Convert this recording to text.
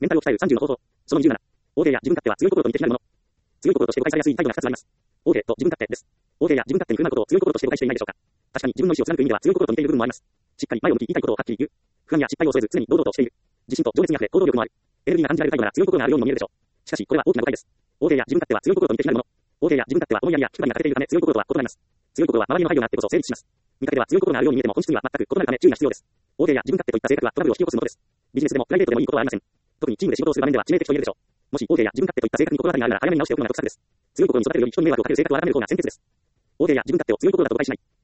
メンタルを鍛える30の方法。その27。OK や自分勝手は強い心と似て非なるもの。強い心として誤解されやすい態度が2つあります。OK と自分勝手です。OK や自分勝手に振る舞うことを強い心として誤解していないでしょうか。確かに自分の意思を貫く意味では強い心と似ている部分もあります。しっかり前を向き言いたいことをはっきり言う。不安や失敗を恐れず常に堂々としている。自信と情熱にあふれ行動力もある。エネルギーが感じられる態度なら強い心があるようにも見えるでしょう。しかしこれは大きな誤解です。OK や自分勝手は強い心と似て非なるもの。OK や自分勝手は思いやりや気配りが欠けているため強い心とは異なります。強い心は周りの配慮があってこそ成立します。見かけでは強い心があるように見えても本質には全く異なるため注意が必要です。OK や自分勝手といった性格はトラブルを引き起こすものです。ビジネスでもプライベートでもいいことはありません。特にチームで仕事をする場面では致命的と言えるでしょう。もし OK や自分勝手といった性格に心当たりがあるなら早めに直しておくのが得策です。強い心に育てるより人に迷惑をかける性格は改める方が先決です。OK や自分勝手を強い心だと誤解しない。